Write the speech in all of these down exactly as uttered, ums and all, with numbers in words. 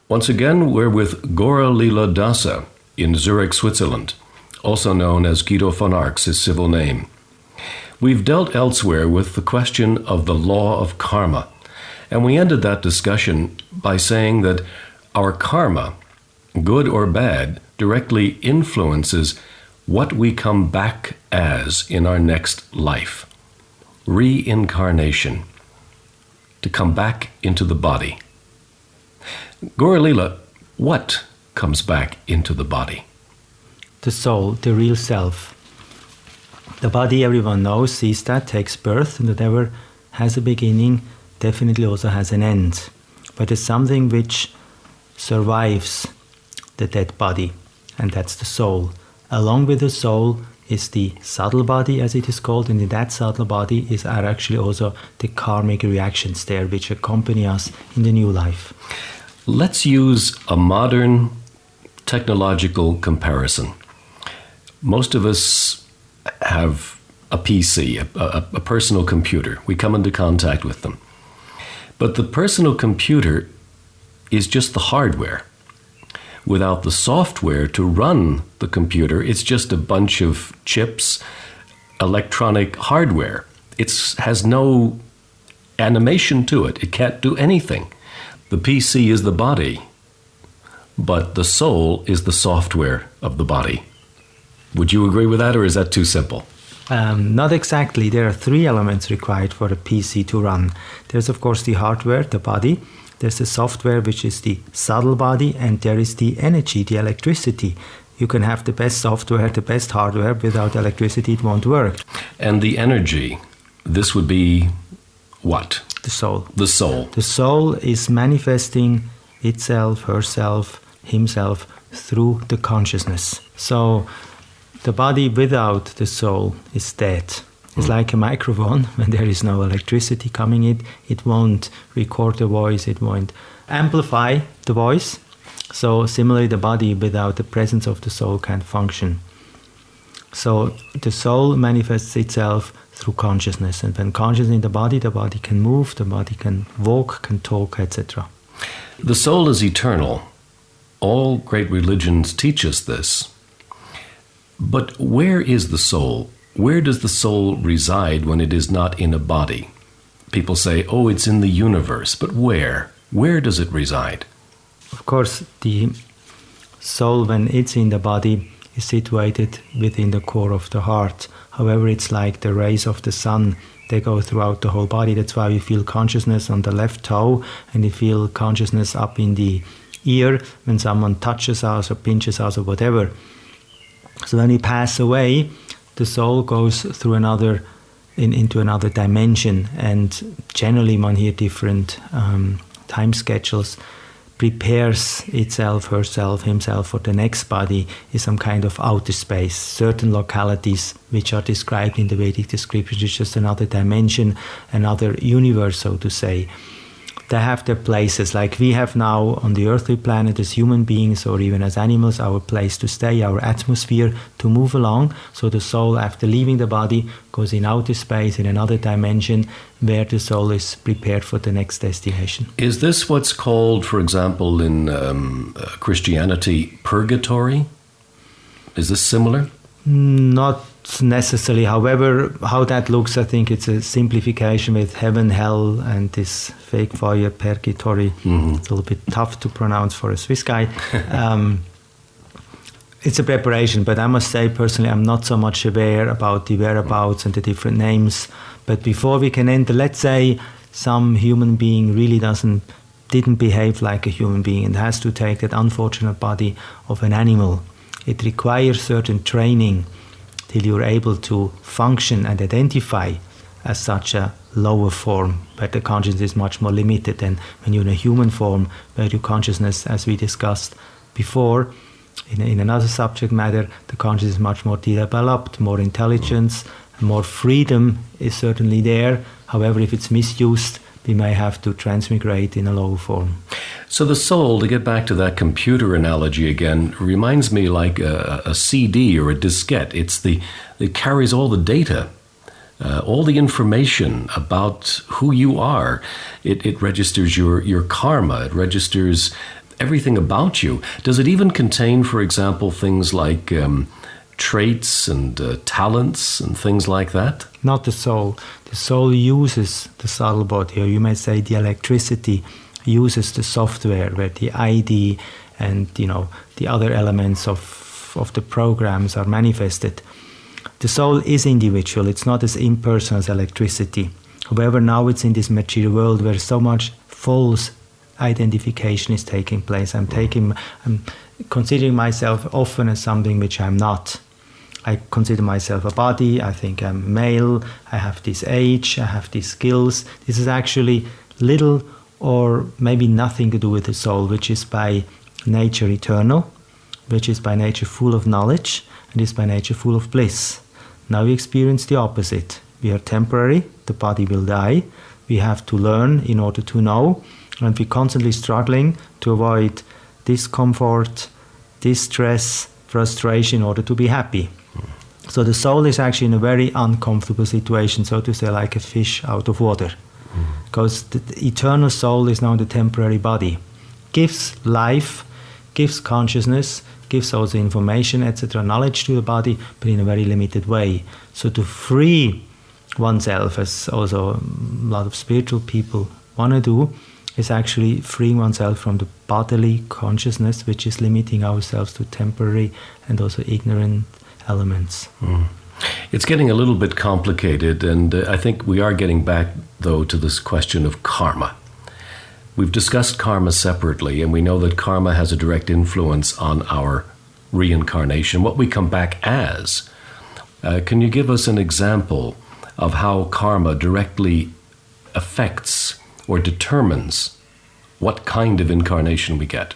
Once again, we're with Gora-Lila Dasa in Zurich, Switzerland, also known as Guido von Arx, his civil name. We've dealt elsewhere with the question of the law of karma, and we ended that discussion by saying that our karma, good or bad, directly influences what we come back as in our next life. Reincarnation. To come back into the body. Gora-Lila, what comes back into the body? The soul, the real self. The body, everyone knows, sees that, takes birth, and whatever has a beginning definitely also has an end. But it's something which survives the dead body, and that's the soul. Along with the soul is the subtle body, as it is called, and in that subtle body is are actually also the karmic reactions there, which accompany us in the new life. Let's use a modern technological comparison. Most of us have a P C, a, a, a personal computer. We come into contact with them. But the personal computer is just the hardware. Without the software to run the computer, it's just a bunch of chips, electronic hardware. It has no animation to it. It can't do anything. The P C is the body, but the soul is the software of the body. Would you agree with that, or is that too simple? Um, not exactly. There are three elements required for a P C to run. There's, of course, the hardware, the body. There's the software, which is the subtle body, and there is the energy, the electricity. You can have the best software, the best hardware. Without electricity, it won't work. And the energy, this would be what? The soul. The soul. The soul is manifesting itself, herself, himself through the consciousness. So the body without the soul is dead. It's mm. like a microphone. When there is no electricity coming in, it won't record the voice, it won't amplify the voice. So similarly, the body without the presence of the soul can't function. So the soul manifests itself through consciousness. And when consciousness in the body, the body can move, the body can walk, can talk, et cetera. The soul is eternal. All great religions teach us this. But where is the soul? Where does the soul reside when it is not in a body? People say, oh, it's in the universe. But where? Where does it reside? Of course, the soul, when it's in the body, is situated within the core of the heart. However, it's like the rays of the sun. They go throughout the whole body. That's why we feel consciousness on the left toe, and we feel consciousness up in the ear when someone touches us or pinches us or whatever. So when we pass away, the soul goes through another, in, into another dimension, and generally one here different um, time schedules, prepares itself, herself, himself for the next body is some kind of outer space, certain localities which are described in the Vedic descriptions, it's just another dimension, another universe, so to say. They have their places, like we have now on the earthly planet as human beings or even as animals, our place to stay, our atmosphere to move along. So the soul, after leaving the body, goes in outer space, in another dimension, where the soul is prepared for the next destination. Is this what's called, for example, in um, uh, Christianity, purgatory? Is this similar? Not necessarily. However, how that looks, I think it's a simplification with heaven, hell, and this fake fire, purgatory. Mm-hmm. It's a little bit tough to pronounce for a Swiss guy. um, it's a preparation, but I must say personally, I'm not so much aware about the whereabouts and the different names. But before we can enter, let's say some human being really doesn't, didn't behave like a human being and has to take that unfortunate body of an animal. It requires certain training till you're able to function and identify as such a lower form, where the consciousness is much more limited than when you're in a human form, where your consciousness, as we discussed before, in, in another subject matter, the consciousness is much more developed, more intelligence, more freedom is certainly there. However, if it's misused, we may have to transmigrate in a lower form. So the soul, to get back to that computer analogy again, reminds me like a, a C D or a diskette. It's the, it carries all the data, uh, all the information about who you are. It, it registers your, your karma. It registers everything about you. Does it even contain, for example, things like um, traits and uh, talents and things like that? Not the soul. The soul uses the subtle body, or you may say the electricity uses the software where the I D and, you know, the other elements of, of the programs are manifested. The soul is individual. It's not as impersonal as electricity. However, now it's in this material world where so much false identification is taking place. I'm taking, I'm considering myself often as something which I'm not. I consider myself a body. I think I'm male. I have this age. I have these skills. This is actually little or maybe nothing to do with the soul, which is by nature eternal, which is by nature full of knowledge, and is by nature full of bliss. Now we experience the opposite. We are temporary. The body will die. We have to learn in order to know, and we're constantly struggling to avoid discomfort, distress, frustration in order to be happy. So the soul is actually in a very uncomfortable situation, so to say, like a fish out of water. Mm. Because the, the eternal soul is now the temporary body. Gives life, gives consciousness, gives also information, et cetera, knowledge to the body, but in a very limited way. So to free oneself, as also a lot of spiritual people want to do, is actually freeing oneself from the bodily consciousness, which is limiting ourselves to temporary and also ignorant elements. Mm. It's getting a little bit complicated, and uh, I think we are getting back, though, to this question of karma. We've discussed karma separately, and we know that karma has a direct influence on our reincarnation, what we come back as. Uh, can you give us an example of how karma directly affects or determines what kind of incarnation we get?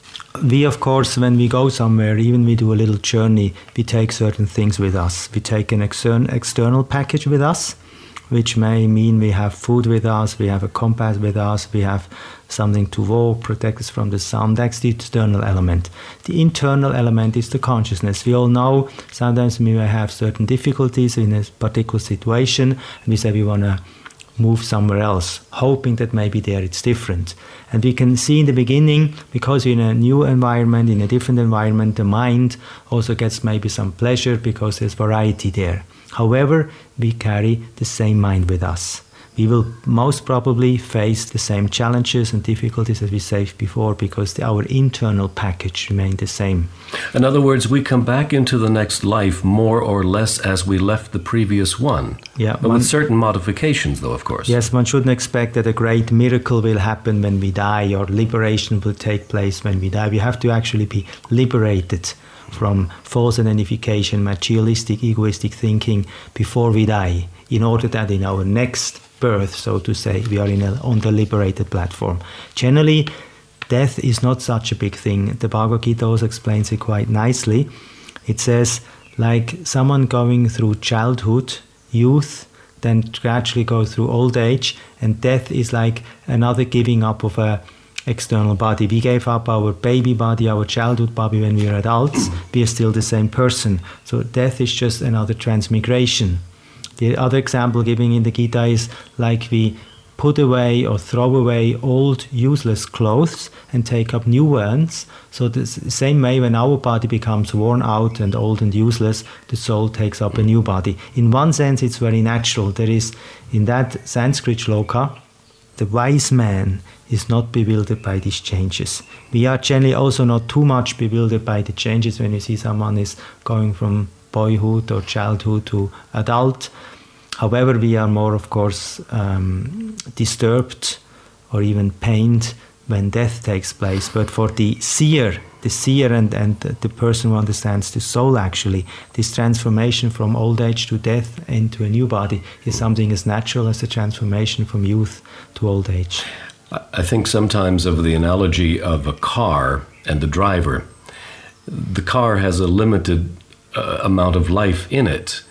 We, of course, when we go somewhere, even we do a little journey, we take certain things with us. We take an extern- external package with us, which may mean we have food with us, we have a compass with us, we have something to walk, protect us from the sun. That's the external element. The internal element is the consciousness. We all know sometimes we may have certain difficulties in a particular situation, and we say we want to move somewhere else, hoping that maybe there it's different. And we can see in the beginning, because you're in a new environment, in a different environment, the mind also gets maybe some pleasure because there's variety there. However, we carry the same mind with us. We will most probably face the same challenges and difficulties as we said before, because the, our internal package remains the same. In other words, we come back into the next life more or less as we left the previous one. Yeah, but one, with certain modifications, though, of course. Yes, one shouldn't expect that a great miracle will happen when we die, or liberation will take place when we die. We have to actually be liberated from false identification, materialistic, egoistic thinking before we die, in order that in our next birth, so to say, we are in a, on the liberated platform. Generally, death is not such a big thing. The Bhagavad Gita also explains it quite nicely. It says, like someone going through childhood, youth, then gradually go through old age, and death is like another giving up of a external body. We gave up our baby body, our childhood body when we are adults. We are still the same person. So death is just another transmigration. The other example giving in the Gita is like we put away or throw away old useless clothes and take up new ones. So the same way, when our body becomes worn out and old and useless, the soul takes up a new body. In one sense, it's very natural. There is, in that Sanskrit shloka, the wise man is not bewildered by these changes. We are generally also not too much bewildered by the changes when you see someone is going from boyhood or childhood to adult. However, we are more, of course, um, disturbed or even pained when death takes place. But for the seer, the seer and, and the person who understands the soul, actually, this transformation from old age to death into a new body is something as natural as the transformation from youth to old age. I think sometimes of the analogy of a car and the driver. The car has a limited uh, amount of life in it.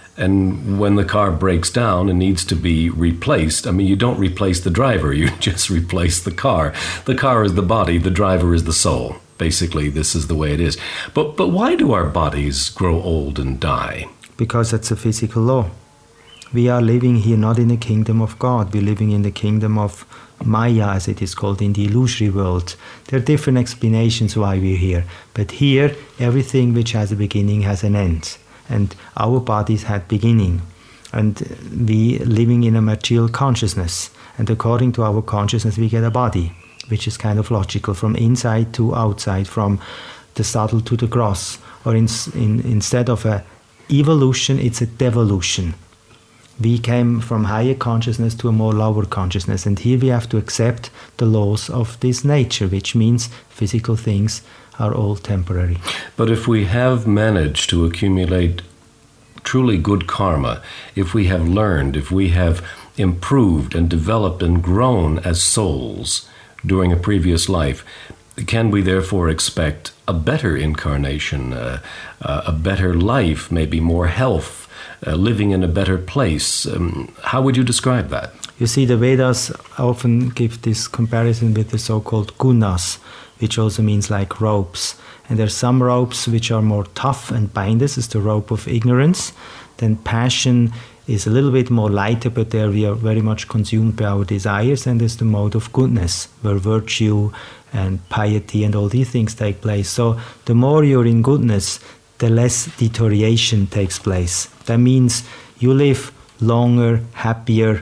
And when the car breaks down and needs to be replaced, I mean, you don't replace the driver, you just replace the car. The car is the body, the driver is the soul. Basically, this is the way it is. But but why do our bodies grow old and die? Because that's a physical law. We are living here not in the kingdom of God. We're living in the kingdom of Maya, as it is called, in the illusory world. There are different explanations why we're here. But here, everything which has a beginning has an end. And our bodies had beginning. And we living in a material consciousness. And according to our consciousness, we get a body, which is kind of logical, from inside to outside, from the subtle to the gross. Or in, in, instead of a evolution, it's a devolution. We came from higher consciousness to a more lower consciousness, and here we have to accept the laws of this nature, which means physical things are all temporary. But if we have managed to accumulate truly good karma, if we have learned, if we have improved and developed and grown as souls during a previous life, can we therefore expect a better incarnation, uh, uh, a better life, maybe more health, Uh, living in a better place? Um, how would you describe that? You see, the Vedas often give this comparison with the so-called gunas, which also means like ropes. And there are some ropes which are more tough and bind us, is the rope of ignorance. Then passion is a little bit more lighter, but there we are very much consumed by our desires. And there's the mode of goodness, where virtue and piety and all these things take place. So the more you're in goodness, the less deterioration takes place. That means you live longer, happier,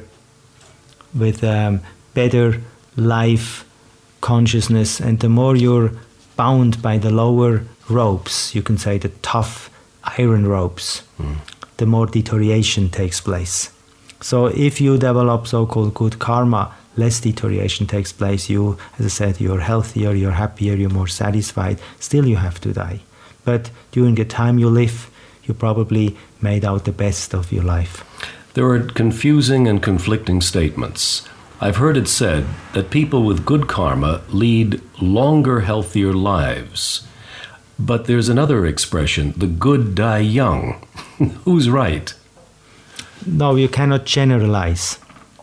with um, better life consciousness, and the more you're bound by the lower ropes, you can say the tough iron ropes, mm. the more deterioration takes place. So if you develop so-called good karma, less deterioration takes place. You, as I said, you're healthier, you're happier, you're more satisfied. Still you have to die. But during the time you live, you probably made out the best of your life. There are confusing and conflicting statements. I've heard it said that people with good karma lead longer, healthier lives. But there's another expression, the good die young. Who's right? No, you cannot generalize.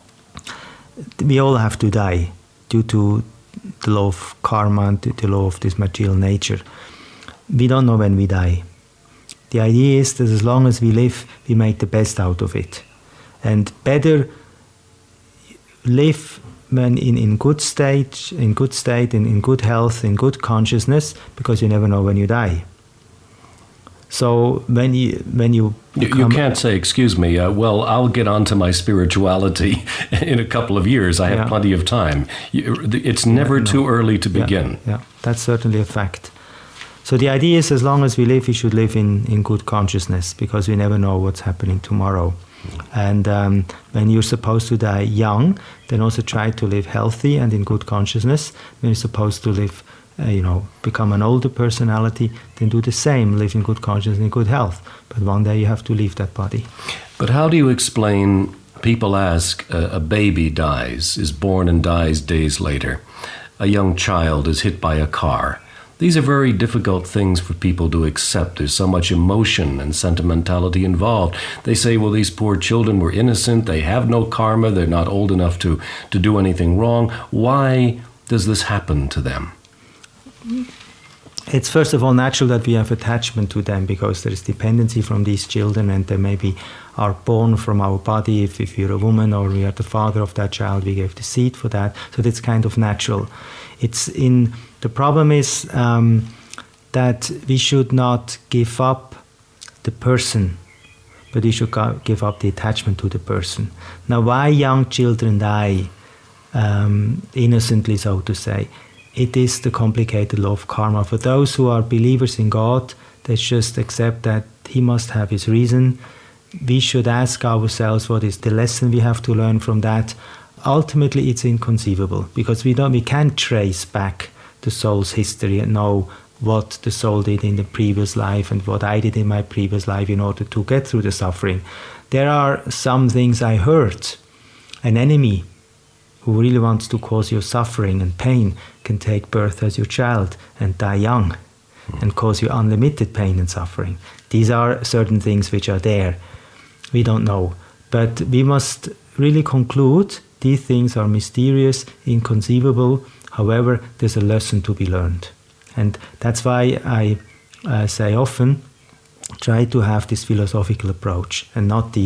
We all have to die due to the law of karma and the law of this material nature. We don't know when we die. The idea is that as long as we live, we make the best out of it. And better live when in, in good state, in good state, in, in good health, in good consciousness, because you never know when you die. So when you when you you, you can't say, excuse me, uh, well, I'll get on to my spirituality in a couple of years. I have yeah. plenty of time. You, it's never yeah, no. too early to begin. Yeah, yeah, that's certainly a fact. So the idea is, as long as we live, we should live in, in good consciousness, because we never know what's happening tomorrow. And um, when you're supposed to die young, then also try to live healthy and in good consciousness. When you're supposed to live, uh, you know, become an older personality, then do the same, live in good consciousness and in good health. But one day you have to leave that body. But how do you explain, people ask, uh, a baby dies, is born and dies days later. A young child is hit by a car. These are very difficult things for people to accept. There's so much emotion and sentimentality involved. They say, well, these poor children were innocent. They have no karma. They're not old enough to, to do anything wrong. Why does this happen to them? It's first of all natural that we have attachment to them, because there is dependency from these children, and they maybe are born from our body. If, if you're a woman or we are the father of that child, we gave the seed for that. So that's kind of natural. It's in the problem is um, that we should not give up the person, but we should give up the attachment to the person. Now, why young children die um, innocently, so to say? It is the complicated law of karma. For those who are believers in God, they just accept that He must have His reason. We should ask ourselves, what is the lesson we have to learn from that? Ultimately, it's inconceivable, because we don't, we can't trace back the soul's history and know what the soul did in the previous life and what I did in my previous life in order to get through the suffering. There are some things I heard. An enemy who really wants to cause you suffering and pain can take birth as your child and die young and cause you unlimited pain and suffering. These are certain things which are there. We don't know. But we must really conclude these things are mysterious, inconceivable. However, there's a lesson to be learned. And that's why I uh, say often, try to have this philosophical approach and not the,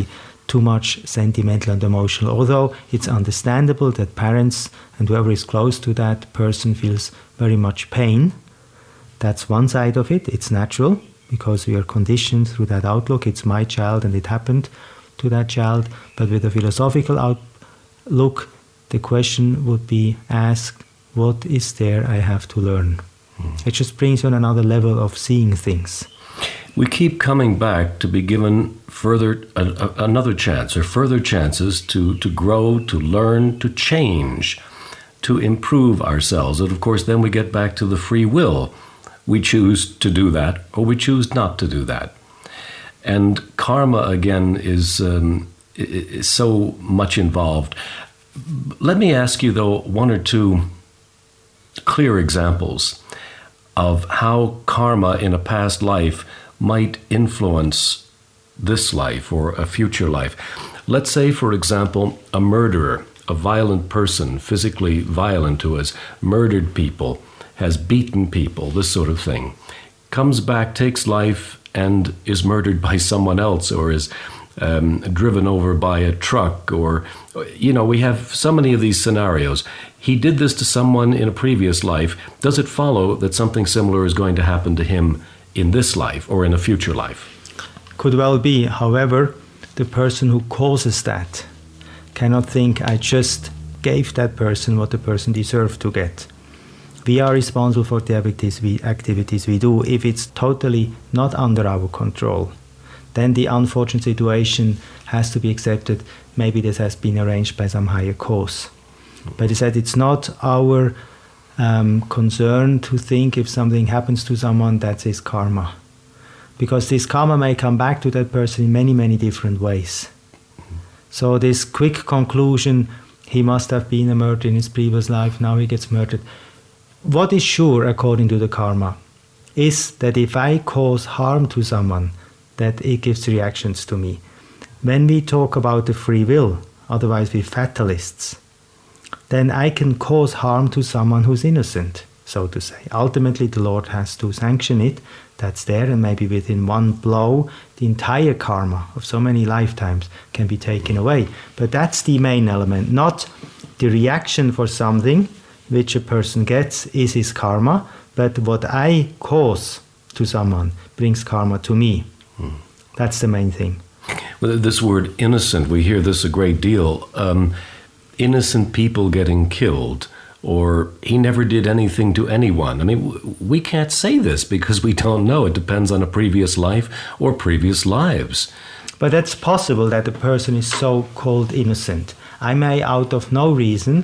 too much sentimental and emotional. Although it's understandable that parents and whoever is close to that person feels very much pain. That's one side of it. It's natural because we are conditioned through that outlook. It's my child and it happened to that child. But with a philosophical outlook, the question would be asked, what is there I have to learn? Mm. It just brings you on another level of seeing things. We keep coming back to be given further a, a, another chance or further chances to, to grow, to learn, to change, to improve ourselves. And of course, then we get back to the free will. We choose to do that or we choose not to do that. And karma, again, is, um, is so much involved. Let me ask you, though, one or two clear examples of how karma in a past life might influence this life or a future life. Let's say, for example, a murderer, a violent person, physically violent who has murdered people, has beaten people, this sort of thing, comes back, takes life, and is murdered by someone else or is um, driven over by a truck or, you know, we have so many of these scenarios. He did this to someone in a previous life. Does it follow that something similar is going to happen to him in this life or in a future life? Could well be. However, the person who causes that cannot think, I just gave that person what the person deserved to get. We are responsible for the activities we, activities we do. If it's totally not under our control, then the unfortunate situation has to be accepted. Maybe this has been arranged by some higher cause. But he said it's not our um, concern to think if something happens to someone, that's his karma. Because this karma may come back to that person in many, many different ways. So this quick conclusion, he must have been a murderer in his previous life, now he gets murdered. What is sure, according to the karma, is that if I cause harm to someone, that it gives reactions to me. When we talk about the free will, otherwise we're fatalists, then I can cause harm to someone who's innocent, so to say. Ultimately, the Lord has to sanction it. That's there, and maybe within one blow, the entire karma of so many lifetimes can be taken away. But that's the main element, not the reaction for something which a person gets is his karma, but what I cause to someone brings karma to me. Hmm. That's the main thing. Well, this word innocent, we hear this a great deal. Um, innocent people getting killed, or he never did anything to anyone. I mean, we can't say this because we don't know. It depends on a previous life or previous lives. But that's possible that a person is so-called innocent. I may, out of no reason,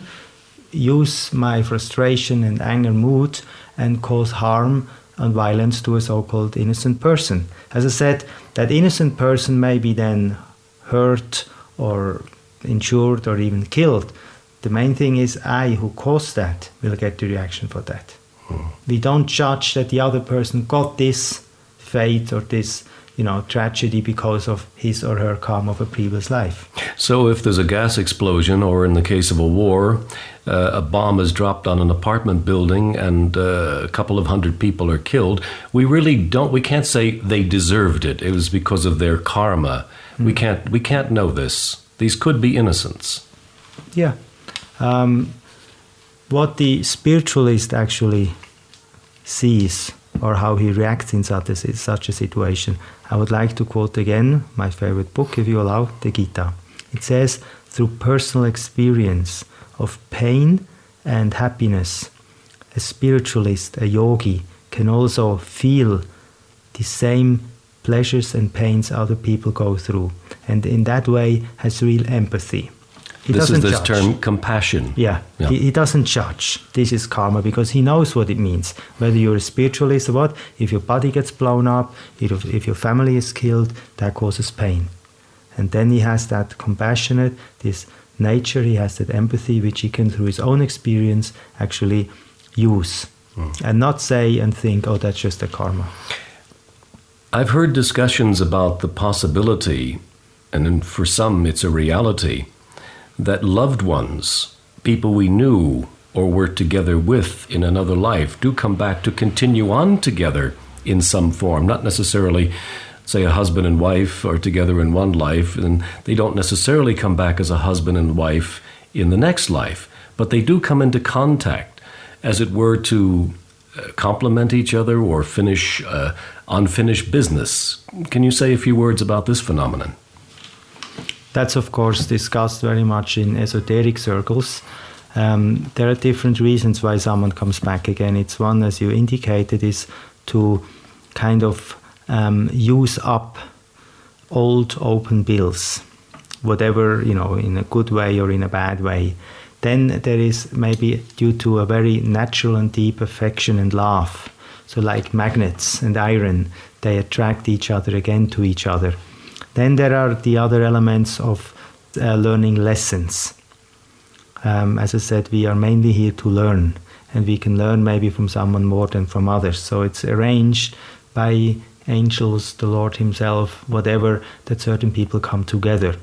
use my frustration and anger mood and cause harm and violence to a so-called innocent person. As I said, that innocent person may be then hurt or injured or even killed. The main thing is I, who caused that, will get the reaction for that. Hmm. We don't judge that the other person got this fate or this, you know, tragedy because of his or her karma of a previous life. So if there's a gas explosion, or in the case of a war, uh, a bomb is dropped on an apartment building and uh, a couple of hundred people are killed, we really don't, we can't say they deserved it. It was because of their karma. Hmm. We can't, we can't know this. These could be innocents. Yeah. Um, what the spiritualist actually sees, or how he reacts in such a, such a situation, I would like to quote again my favorite book, if you allow, the Gita. It says, through personal experience of pain and happiness, a spiritualist, a yogi, can also feel the same pleasures and pains other people go through, and in that way has real empathy. He this is this judge. term, compassion. Yeah, yeah. He, he doesn't judge. This is karma because he knows what it means. Whether you're a spiritualist or what, if your body gets blown up, if, if your family is killed, that causes pain. And then he has that compassionate, this nature, he has that empathy, which he can, through his own experience, actually use. Mm. And not say and think, oh, that's just a karma. I've heard discussions about the possibility, and then for some it's a reality, that loved ones, people we knew or were together with in another life, do come back to continue on together in some form, not necessarily say a husband and wife are together in one life, and they don't necessarily come back as a husband and wife in the next life, but they do come into contact, as it were, to uh, complement each other or finish uh, unfinished business. Can you say a few words about this phenomenon? That's, of course, discussed very much in esoteric circles. Um, there are different reasons why someone comes back again. It's one, as you indicated, is to kind of um, use up old open bills, whatever, you know, in a good way or in a bad way. Then there is maybe due to a very natural and deep affection and love. So like magnets and iron, they attract each other again to each other. Then there are the other elements of uh, learning lessons. Um, as I said, we are mainly here to learn, and we can learn maybe from someone more than from others. So it's arranged by angels, the Lord himself, whatever, that certain people come together.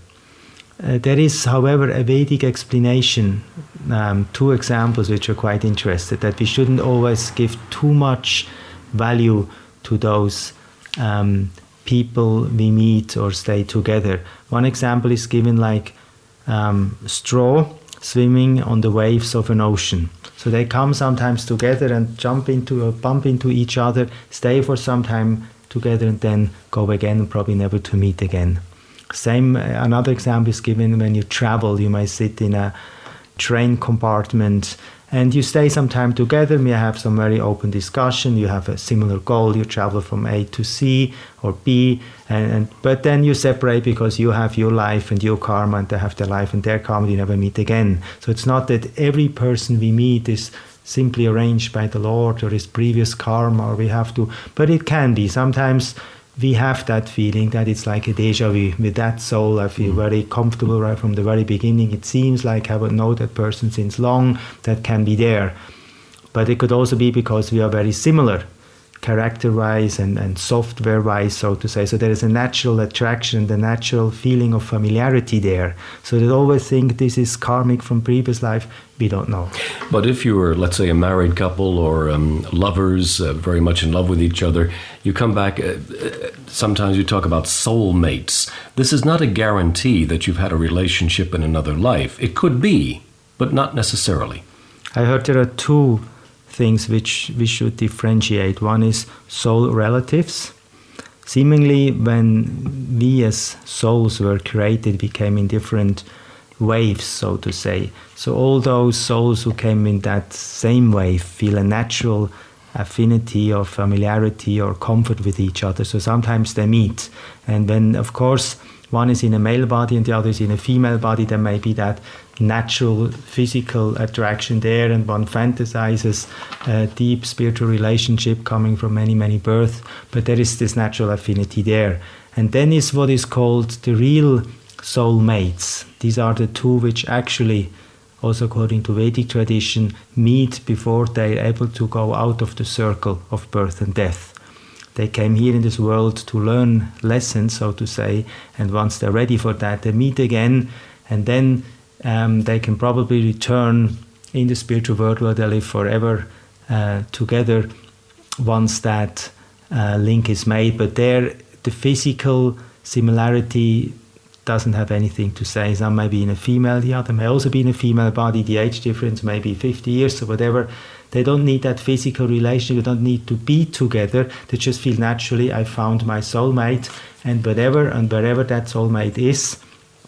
Uh, there is, however, a Vedic explanation, um, two examples which are quite interesting, that we shouldn't always give too much value to those um, people we meet or stay together. One example is given like um, straw swimming on the waves of an ocean. So they come sometimes together and jump into or bump into each other, stay for some time together, and then go again, and probably never to meet again. Same, another example is given when you travel. You may sit in a train compartment and you stay some time together, you have some very open discussion, you have a similar goal, you travel from A to C or B, and, and but then you separate because you have your life and your karma, and they have their life and their karma, you never meet again. So it's not that every person we meet is simply arranged by the Lord or his previous karma, or we have to, but it can be. Sometimes we have that feeling that it's like a deja vu. With that soul, I feel very comfortable right from the very beginning. It seems like I would know that person since long. That can be there. But it could also be because we are very similar, character-wise and, and software-wise, so to say. So there is a natural attraction, the natural feeling of familiarity there. So they always think this is karmic from previous life. We don't know. But if you were, let's say, a married couple or um, lovers, uh, very much in love with each other, you come back, uh, sometimes you talk about soulmates. This is not a guarantee that you've had a relationship in another life. It could be, but not necessarily. I heard there are two things which we should differentiate. One is soul relatives. Seemingly, when we as souls were created, we came in different waves, so to say. So all those souls who came in that same wave feel a natural affinity or familiarity or comfort with each other. So sometimes they meet. And when, of course, one is in a male body and the other is in a female body, there may be that natural physical attraction there, and one fantasizes a deep spiritual relationship coming from many, many births, but there is this natural affinity there. And then is what is called the real soul mates. These are the two which actually, also according to Vedic tradition, meet before they are able to go out of the circle of birth and death. They came here in this world to learn lessons, so to say, and once they're ready for that, they meet again, and then um, they can probably return in the spiritual world where they live forever uh, together once that uh, link is made. But there, the physical similarity doesn't have anything to say. Some may be in a female, the other may also be in a female body. The age difference may be fifty years or whatever. They don't need that physical relationship. They don't need to be together. They just feel naturally, I found my soulmate, and whatever and wherever that soulmate is,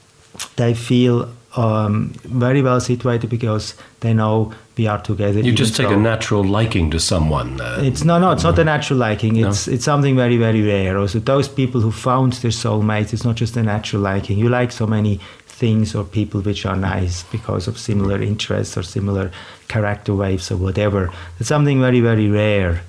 they feel um, very well situated because they know we are together. You just take so, a natural liking to someone. Uh, it's no, no, it's not a natural liking. It's no? it's something very, very rare. Also, those people who found their soulmate, it's not just a natural liking. You like so many things or people which are nice because of similar interests or similar character waves or whatever. It's something very, very rare,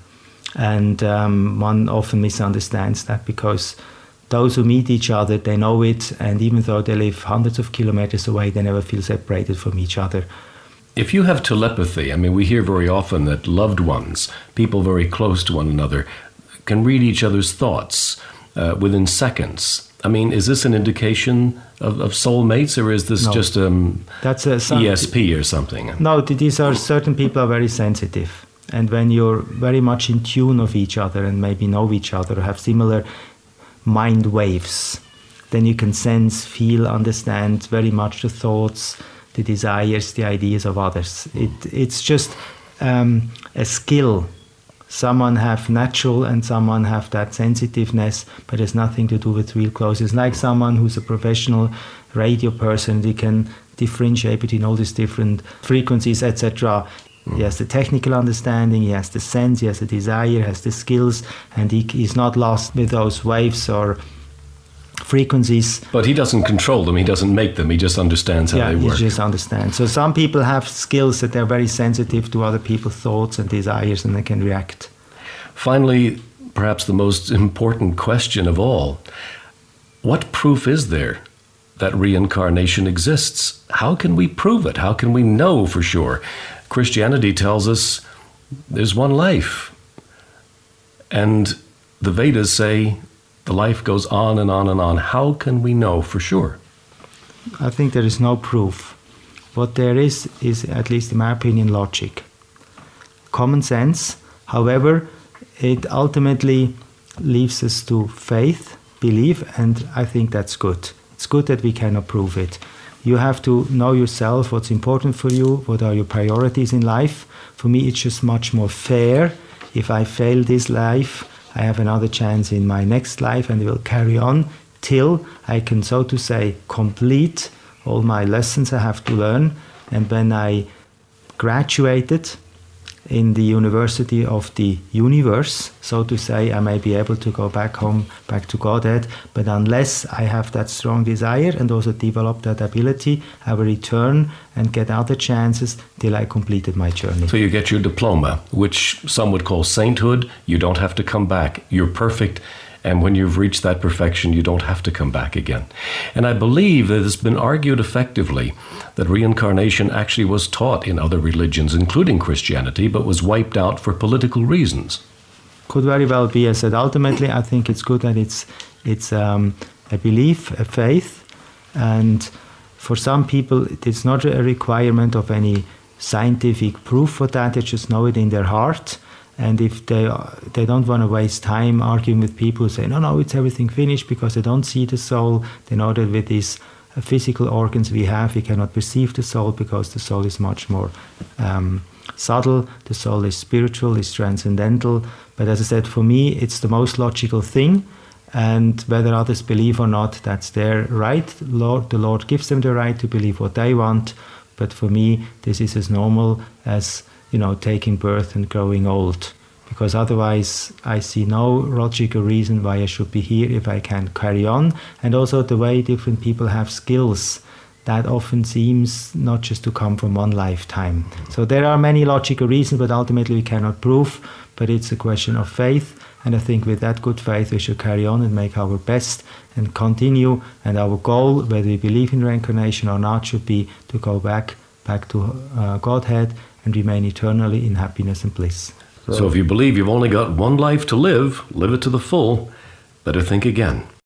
and um, one often misunderstands that because those who meet each other, they know it, and even though they live hundreds of kilometers away, they never feel separated from each other. If you have telepathy, I mean, we hear very often that loved ones, people very close to one another, can read each other's thoughts uh, within seconds. I mean, is this an indication of, of soulmates, or is this no. just um, That's a, some, E S P or something? No, these are certain people are very sensitive. And when you're very much in tune of each other and maybe know each other, have similar mind waves. Then you can sense, feel, understand very much the thoughts, the desires, the ideas of others. It, it's just um, a skill. Someone have natural and someone have that sensitiveness, but it's nothing to do with real close. It's like someone who's a professional radio person. They can differentiate between all these different frequencies, et cetera. Mm. He has the technical understanding, he has the sense, he has the desire, he has the skills, and he is not lost with those waves or frequencies. But he doesn't control them, he doesn't make them, he just understands how yeah, they work. He just understands. So some people have skills that they're very sensitive to other people's thoughts and desires, and they can react. Finally, perhaps the most important question of all, what proof is there that reincarnation exists? How can we prove it? How can we know for sure? Christianity tells us there's one life. And the Vedas say the life goes on and on and on. How can we know for sure? I think there is no proof. What there is, is, at least in my opinion, logic. Common sense. However, it ultimately leaves us to faith, belief, and I think that's good. It's good that we cannot prove it. You have to know yourself, what's important for you, what are your priorities in life. For me, it's just much more fair. If I fail this life, I have another chance in my next life, and it will carry on till I can, so to say, complete all my lessons I have to learn. And when I graduated in the University of the Universe, so to say, I may be able to go back home, back to Godhead, but unless I have that strong desire and also develop that ability, I will return and get other chances till I completed my journey. So you get your diploma, which some would call sainthood. You don't have to come back. You're perfect. And when you've reached that perfection, you don't have to come back again. And I believe that it's been argued effectively that reincarnation actually was taught in other religions, including Christianity, but was wiped out for political reasons. Could very well be. I said, ultimately, I think it's good that it's, it's um, a belief, a faith. And for some people, it's not a requirement of any scientific proof for that. They just know it in their heart. And if they they don't want to waste time arguing with people who say, no, no, it's everything finished, because they don't see the soul. They know that with these physical organs we have, we cannot perceive the soul, because the soul is much more um, subtle. The soul is spiritual, is transcendental. But as I said, for me, it's the most logical thing. And whether others believe or not, that's their right. Lord, the Lord gives them the right to believe what they want. But for me, this is as normal as, you know, taking birth and growing old. Because otherwise, I see no logical reason why I should be here if I can carry on. And also the way different people have skills, that often seems not just to come from one lifetime. So there are many logical reasons, but ultimately we cannot prove. But it's a question of faith. And I think with that good faith, we should carry on and make our best and continue. And our goal, whether we believe in reincarnation or not, should be to go back, back to uh, Godhead and remain eternally in happiness and bliss. So if you believe you've only got one life to live, live it to the full. Better think again.